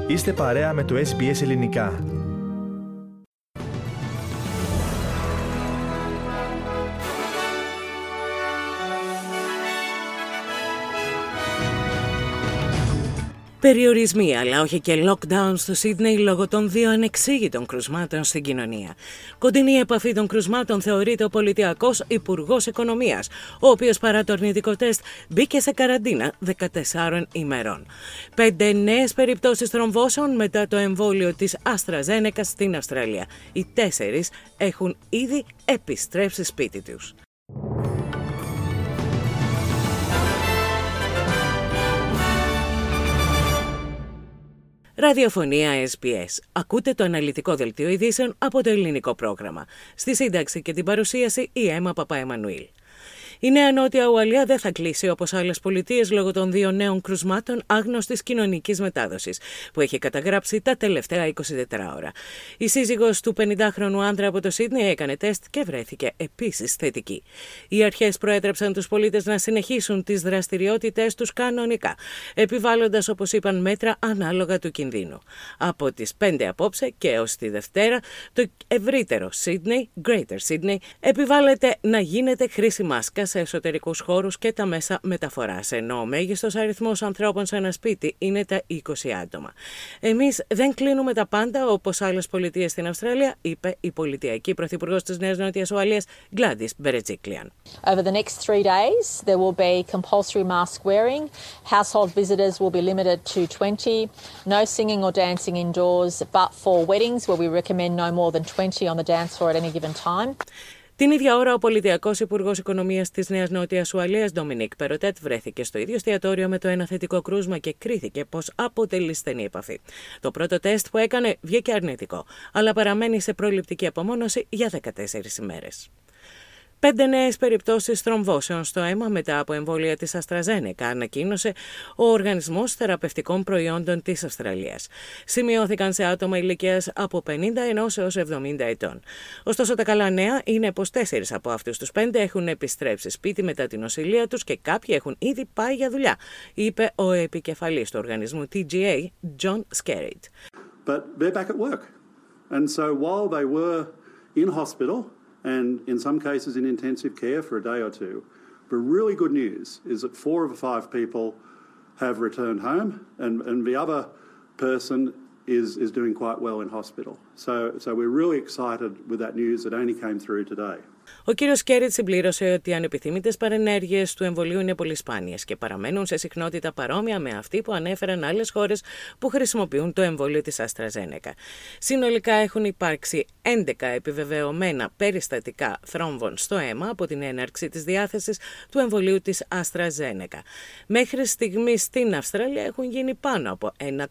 Είστε παρέα με το SBS Ελληνικά. Περιορισμοί, αλλά όχι και lockdown στο Σίδνεϊ λόγω των 2 ανεξήγητων κρουσμάτων στην κοινωνία. Κοντινή επαφή των κρουσμάτων θεωρείται ο πολιτιακός υπουργός οικονομίας, ο οποίος παρά το αρνητικό τεστ μπήκε σε καραντίνα 14 ημερών. 5 νέες περιπτώσεις θρομβώσεων μετά το εμβόλιο της AstraZeneca στην Αυστραλία. Οι 4 έχουν ήδη επιστρέψει σπίτι τους. Ραδιοφωνία SBS. Ακούτε το αναλυτικό δελτίο ειδήσεων από το ελληνικό πρόγραμμα. Στη σύνταξη και την παρουσίαση η Έμα Παπαεμμανουήλ. Η Νέα Νότια Ουαλία δεν θα κλείσει όπως άλλες πολιτείες λόγω των 2 νέων κρουσμάτων άγνωστης κοινωνικής μετάδοσης που έχει καταγράψει τα τελευταία 24 ώρα. Η σύζυγος του 50χρονου άντρα από το Σίδνεϊ έκανε τεστ και βρέθηκε επίσης θετική. Οι αρχές προέτρεψαν τους πολίτες να συνεχίσουν τις δραστηριότητες τους κανονικά, επιβάλλοντας, όπως είπαν, μέτρα ανάλογα του κινδύνου. Από τις 5 απόψε και έως τη Δευτέρα, το ευρύτερο Σίδνεϊ, Greater Sydney, επιβάλλεται να γίνεται χρήση μάσκα σε εσωτερικούς χώρους και τα μέσα μεταφοράς, ενώ ο μέγιστος αριθμός ανθρώπων σε ένα σπίτι είναι τα 20 άτομα. Εμείς δεν κλείνουμε τα πάντα όπως άλλες πολιτείες στην Αυστραλία, είπε η πολιτιακή πρωθυπουργός της Νέας Νότιας Ουαλίας, Gladys Berejiklian. Over the next 3 days, there will be compulsory mask wearing. Household visitors will be limited to 20. No singing or dancing indoors, but for weddings, where we recommend no more than 20 on the dance floor at any given time. Την ίδια ώρα, ο πολιτιακός υπουργός οικονομίας της Νέας Νότιας Ουαλίας, Ντομινίκ Περοτέτ, βρέθηκε στο ίδιο εστιατόριο με το ένα θετικό κρούσμα και κρίθηκε πως αποτελεί στενή επαφή. Το πρώτο τεστ που έκανε βγήκε αρνητικό, αλλά παραμένει σε προληπτική απομόνωση για 14 ημέρες. 5 νέες περιπτώσεις θρομβώσεων στο αίμα μετά από εμβόλια της AstraZeneca, ανακοίνωσε ο Οργανισμός Θεραπευτικών Προϊόντων της Αυστραλίας. Σημειώθηκαν σε άτομα ηλικίας από 51 έως 70 ετών. Ωστόσο, τα καλά νέα είναι πως 4 από αυτούς τους 5 έχουν επιστρέψει σπίτι μετά την νοσηλεία τους και κάποιοι έχουν ήδη πάει για δουλειά, είπε ο επικεφαλής του οργανισμού TGA, John Skerritt. But they're back at work. And so while they were in hospital, and in some cases in intensive care for a day or two, the really good news is that 4 of the 5 people have returned home, and the other person is doing quite well in hospital. So we're really excited with that news that only came through today. Ο κύριος Σκέριτ συμπλήρωσε ότι οι ανεπιθύμητες παρενέργειες του εμβολίου είναι πολύ σπάνιες και παραμένουν σε συχνότητα παρόμοια με αυτή που ανέφεραν άλλες χώρες που χρησιμοποιούν το εμβόλιο της AstraZeneca. Συνολικά έχουν υπάρξει 11 επιβεβαιωμένα περιστατικά θρόμβων στο αίμα από την έναρξη της διάθεσης του εμβολίου της AstraZeneca. Μέχρι στιγμής στην Αυστραλία έχουν γίνει πάνω από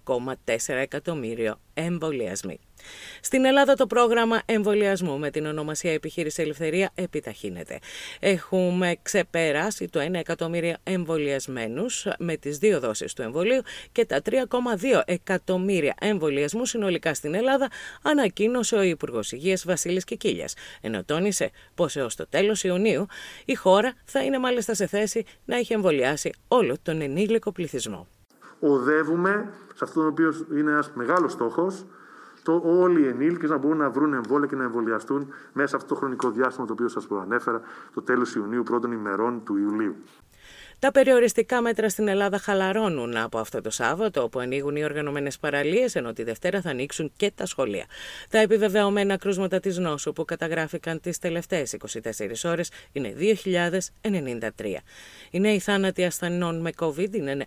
1,4 εκατομμύριο εμβολιασμοί. Στην Ελλάδα το πρόγραμμα εμβολιασμού με την ονομασία Επιχείρηση Ελευθερία επιταχύνεται. Έχουμε ξεπεράσει το 1 εκατομμύριο εμβολιασμένους με τις 2 δόσεις του εμβολίου και τα 3,2 εκατομμύρια εμβολιασμού συνολικά στην Ελλάδα, ανακοίνωσε ο Υπουργός Υγείας Βασίλης Κικίλιας, ενώ τόνισε πως έως το τέλος Ιουνίου η χώρα θα είναι μάλιστα σε θέση να έχει εμβολιάσει όλο τον ενήλικο πληθυσμό. Οδεύουμε σε αυτό το οποίο είναι ένας μεγάλος στόχος, όλοι οι ενήλικες να μπορούν να βρουν εμβόλια και να εμβολιαστούν μέσα σε αυτό το χρονικό διάστημα το οποίο σας προανέφερα, το τέλος Ιουνίου, πρώτων ημερών του Ιουλίου. Τα περιοριστικά μέτρα στην Ελλάδα χαλαρώνουν από αυτό το Σάββατο, όπου ανοίγουν οι οργανωμένες παραλίες, ενώ τη Δευτέρα θα ανοίξουν και τα σχολεία. Τα επιβεβαιωμένα κρούσματα της νόσου που καταγράφηκαν τις τελευταίες 24 ώρες είναι 2.093. Οι νέοι θάνατοι ασθενών με COVID είναι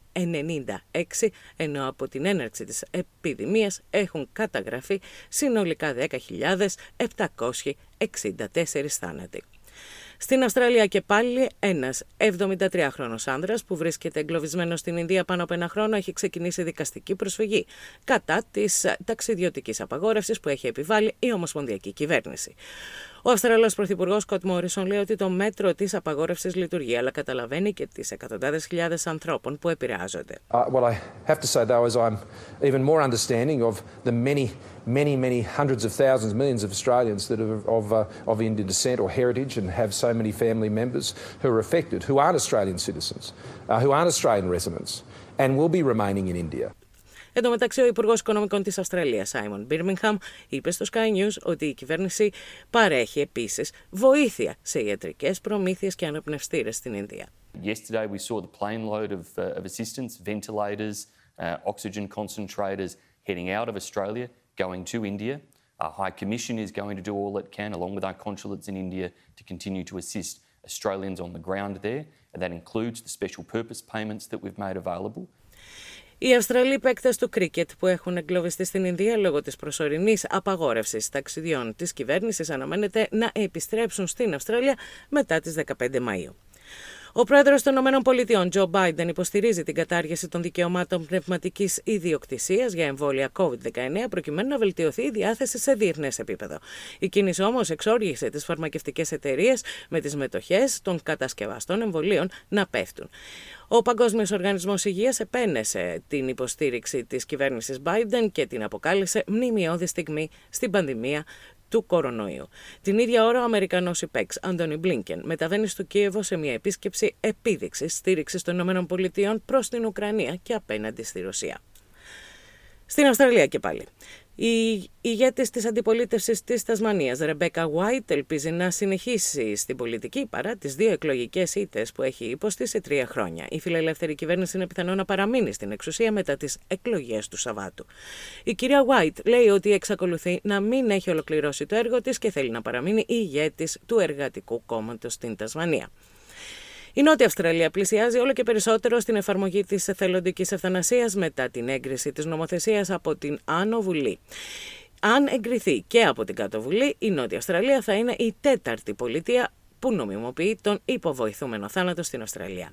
96, ενώ από την έναρξη της επιδημίας έχουν καταγραφεί συνολικά 10.764 θάνατοι. Στην Αυστραλία και πάλι ένας 73χρονος άνδρας που βρίσκεται εγκλωβισμένος στην Ινδία πάνω από 1 χρόνο έχει ξεκινήσει δικαστική προσφυγή κατά της ταξιδιωτικής απαγόρευσης που έχει επιβάλει η Ομοσπονδιακή Κυβέρνηση. Ο Αυστραλός Πρωθυπουργός Σκοτ Μόρισον λέει ότι το μέτρο της απαγόρευσης λειτουργεί, αλλά καταλαβαίνει και τις εκατοντάδες χιλιάδες ανθρώπων που επηρεάζονται. What I have to say though is I'm even more understanding of the many hundreds of thousands, millions of Australians that are of Indian descent or heritage and have so many family members who are affected, who aren't Australian citizens, who aren't Australian residents and will be remaining in India. Εν τω μεταξύ, ο Υπουργός Οικονομικών της Αυστραλίας, Σάιμον Μπίρμιγχαμ, είπε στο Sky News ότι η κυβέρνηση παρέχει επίσης βοήθεια σε ιατρικές προμήθειες και αναπνευστήρες στην Ινδία. Yesterday we saw the plane load of assistance, ventilators, oxygen concentrators heading out of Australia, going to India. Our High Commission is going to do all it can, along with our consulates in India, to continue to assist Australians on the ground there, and that includes the special purpose payments that we've made available. Οι Αυστραλοί παίκτες του κρίκετ που έχουν εγκλωβιστεί στην Ινδία λόγω της προσωρινής απαγόρευσης ταξιδιών της κυβέρνησης αναμένεται να επιστρέψουν στην Αυστραλία μετά τις 15 Μαΐου. Ο πρόεδρος των ΗΠΑ, Τζο Μπάιντεν, υποστηρίζει την κατάργηση των δικαιωμάτων πνευματικής ιδιοκτησίας για εμβόλια COVID-19 προκειμένου να βελτιωθεί η διάθεση σε διεθνές επίπεδο. Η κίνηση όμως εξόργησε τις φαρμακευτικές εταιρείες με τις μετοχές των κατασκευαστών εμβολίων να πέφτουν. Ο Παγκόσμιος Οργανισμός Υγείας επένεσε την υποστήριξη της κυβέρνησης Biden και την αποκάλεσε μνημειώδη στιγμή στην πανδημία του κορονοϊού. Την ίδια ώρα, ο Αμερικανός υπέξ Άντονι Μπλίνκεν μεταβαίνει στο Κίεβο σε μια επίσκεψη επίδειξης στήριξης των ΗΠΑ προς την Ουκρανία και απέναντι στη Ρωσία. Στην Αυστραλία και πάλι. Η ηγέτης της αντιπολίτευσης της Τασμανίας, Ρεμπέκα Γουάιτ, ελπίζει να συνεχίσει στην πολιτική παρά τις 2 εκλογικές ήττες που έχει υποστεί σε 3 χρόνια. Η φιλελεύθερη κυβέρνηση είναι πιθανό να παραμείνει στην εξουσία μετά τις εκλογές του Σαββάτου. Η κυρία Γουάιτ λέει ότι εξακολουθεί να μην έχει ολοκληρώσει το έργο της και θέλει να παραμείνει ηγέτης του Εργατικού Κόμματος στην Τασμανία. Η Νότια Αυστραλία πλησιάζει όλο και περισσότερο στην εφαρμογή της εθελοντικής ευθανασίας μετά την έγκριση της νομοθεσίας από την Άνω Βουλή. Αν εγκριθεί και από την Κάτω Βουλή, η Νότια Αυστραλία θα είναι η 4η πολιτεία που νομιμοποιεί τον υποβοηθούμενο θάνατο στην Αυστραλία.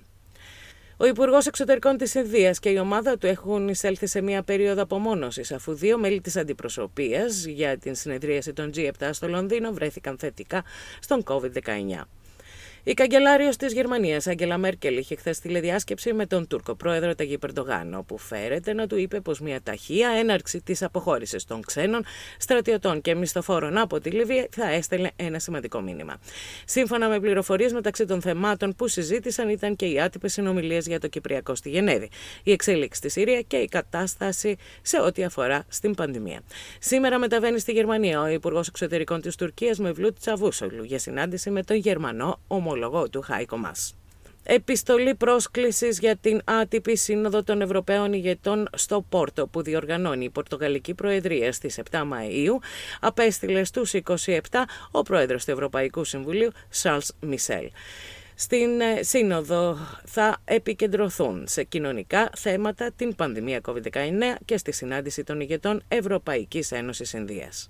Ο Υπουργός Εξωτερικών της Ινδίας και η ομάδα του έχουν εισέλθει σε μια περίοδο απομόνωσης, αφού 2 μέλη της αντιπροσωπείας για την συνεδρίαση των G7 στο Λονδίνο βρέθηκαν θετικά στον COVID-19. Η καγκελάριος της Γερμανίας, Άγγελα Μέρκελ, είχε χθες τηλεδιάσκεψη με τον Τούρκο πρόεδρο Ταγίπ Ερντογάν, όπου φέρεται να του είπε πως μια ταχεία έναρξη της αποχώρησης των ξένων στρατιωτών και μισθοφόρων από τη Λιβύη θα έστελνε ένα σημαντικό μήνυμα. Σύμφωνα με πληροφορίες, μεταξύ των θεμάτων που συζήτησαν ήταν και οι άτυπες συνομιλίες για το Κυπριακό στη Γενέβη, η εξέλιξη στη Συρία και η κατάσταση σε ό,τι αφορά στην πανδημία. Σήμερα μεταβαίνει στη Γερμανία ο Υπουργός Εξωτερικών της Τουρκίας, Μεβλούτ Τσαβούσογλου, για συνάντηση με τον Γερμανό ομολογό του Χάικο Μάς. Επιστολή πρόσκλησης για την άτυπη Σύνοδο των Ευρωπαίων Ηγετών στο Πόρτο που διοργανώνει η Πορτογαλική Προεδρία στις 7 Μαΐου απέστειλε στους 27 ο πρόεδρος του Ευρωπαϊκού Συμβουλίου, Σαρλς Μισελ. Στην Σύνοδο θα επικεντρωθούν σε κοινωνικά θέματα, την πανδημία COVID-19 και στη συνάντηση των ηγετών Ευρωπαϊκής Ένωσης Ινδίας.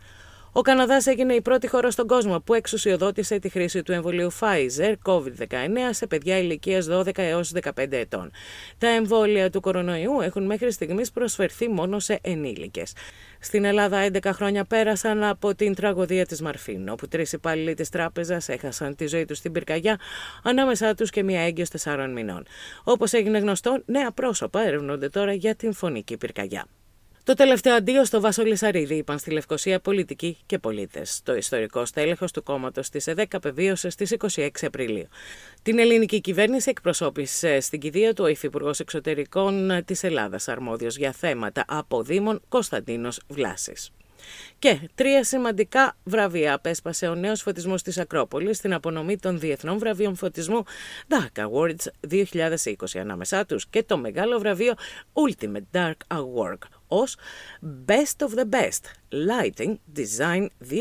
Ο Καναδάς έγινε η πρώτη χώρα στον κόσμο που εξουσιοδότησε τη χρήση του εμβολίου Pfizer COVID-19 σε παιδιά ηλικίας 12 έως 15 ετών. Τα εμβόλια του κορονοϊού έχουν μέχρι στιγμής προσφερθεί μόνο σε ενήλικες. Στην Ελλάδα 11 χρόνια πέρασαν από την τραγωδία της Μαρφίν, όπου 3 υπάλληλοι της τράπεζας έχασαν τη ζωή τους στην πυρκαγιά, ανάμεσά τους και μια έγκυος 4 μηνών. Όπως έγινε γνωστό, νέα πρόσωπα ερευνούνται τώρα για την φωνική πυρκαγιά. Το τελευταίο αντίο στο Βάσο Λυσαρίδη, είπαν στη Λευκοσία πολιτικοί και πολίτες. Το ιστορικό στέλεχος του κόμματος της ΕΔΕΚ απεβίωσε στις 26 Απριλίου. Την ελληνική κυβέρνηση εκπροσώπησε στην κηδεία του ο Υφυπουργός Εξωτερικών της Ελλάδας, αρμόδιος για θέματα αποδήμων, Κωνσταντίνος Βλάσης. Και 3 σημαντικά βραβεία απέσπασε ο νέος φωτισμός της Ακρόπολης στην απονομή των Διεθνών Βραβείων Φωτισμού Dark Awards 2020, ανάμεσά τους και το μεγάλο βραβείο Ultimate Dark Award ως Best of the Best Lighting Design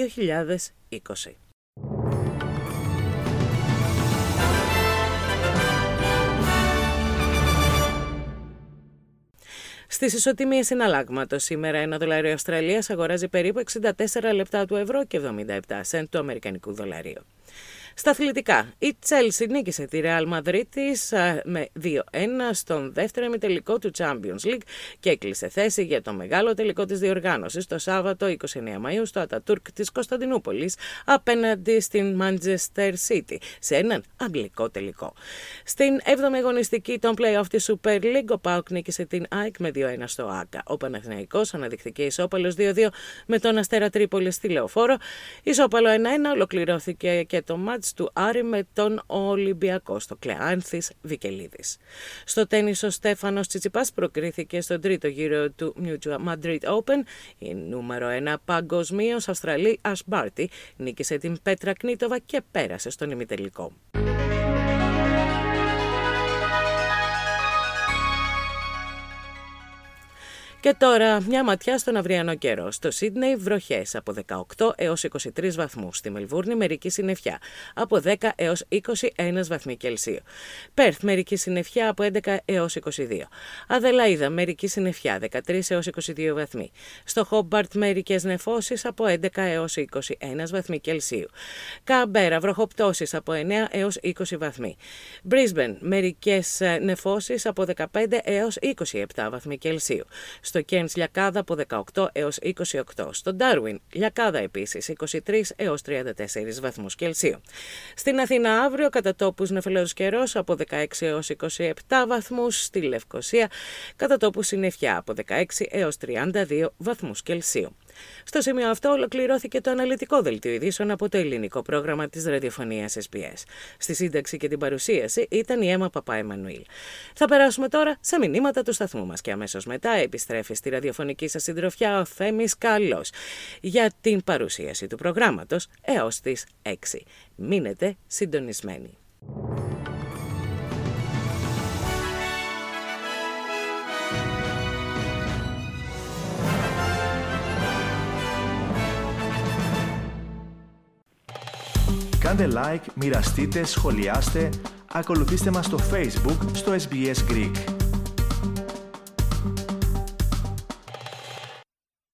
2020. Στις ισοτιμίες συναλλάγματος σήμερα ένα δολάριο Αυστραλίας αγοράζει περίπου 64 λεπτά του ευρώ και 77 σεντ του αμερικανικού δολαρίου. Στα αθλητικά, η Chelsea νίκησε τη Real Madrid με 2-1 στον δεύτερο ημιτελικό του Champions League και έκλεισε θέση για το μεγάλο τελικό της διοργάνωσης το Σάββατο 29 Μαΐου στο Ατατούρκ της Κωνσταντινούπολης απέναντι στην Manchester City σε έναν αγγλικό τελικό. Στην 7η αγωνιστική των play-off της Super League, ο ΠΑΟΚ νίκησε την ΑΕΚ με 2-1 στο ΆΚΑ. Ο Παναθηναϊκός αναδειχθήκε ισόπαλος 2-2 με τον Αστέρα Τρίπολης στη Λεωφόρο. Ισόπαλο 1-1 ολοκληρώθηκε και το μάτς μάτς του Άρη με τον Ολυμπιακό στο Κλεάνθης Βικελίδης. Στο τένις ο Στέφανος Τσιτσιπάς προκρίθηκε στον τρίτο γύρο του Mutua Madrid Open. Η νούμερο 1 παγκοσμίως Αυστραλή Ash Barty νίκησε την Πέτρα Κνίτοβα και πέρασε στον ημιτελικό. Και τώρα μια ματιά στον αυριανό καιρό. Στο Σίδνεϊ βροχές από 18 έως 23 βαθμούς. Στη Μελβούρνη μερική συννεφιά από 10 έως 21 βαθμοί Κελσίου. Πέρθ μερική συννεφιά από 11 έως 22. Αδελαΐδα μερική συννεφιά 13 έως 22 βαθμοί. Στο Χόμπαρτ μερικές νεφώσεις από 11 έως 21 βαθμοί Κελσίου. Καμπέρα βροχοπτώσεις από 9 έως 20 βαθμοί. Μπρίσμπεν μερικές νεφώσεις από 15 έως 27 βαθμοί Κελσίου. Στο Κέρνς λιακάδα από 18 έως 28. Στο Ντάρουιν λιακάδα επίσης 23 έως 34 βαθμούς Κελσίου. Στην Αθήνα αύριο κατά τόπους νεφελώδης καιρός από 16 έως 27 βαθμούς. Στη Λευκοσία κατά τόπους συννεφιά από 16 έως 32 βαθμούς Κελσίου. Στο σημείο αυτό ολοκληρώθηκε το αναλυτικό δελτίο ειδήσεων από το ελληνικό πρόγραμμα της ραδιοφωνίας SBS. Στη σύνταξη και την παρουσίαση ήταν η Έμα Παπά-Εμμανουήλ. Θα περάσουμε τώρα σε μηνύματα του σταθμού μας και αμέσως μετά επιστρέφει στη ραδιοφωνική σας συντροφιά ο Θέμης Καλός για την παρουσίαση του προγράμματος έως τις 6. Μείνετε συντονισμένοι. Κάντε like, μοιραστείτε, σχολιάστε, ακολουθήστε μας στο Facebook, στο SBS Greek.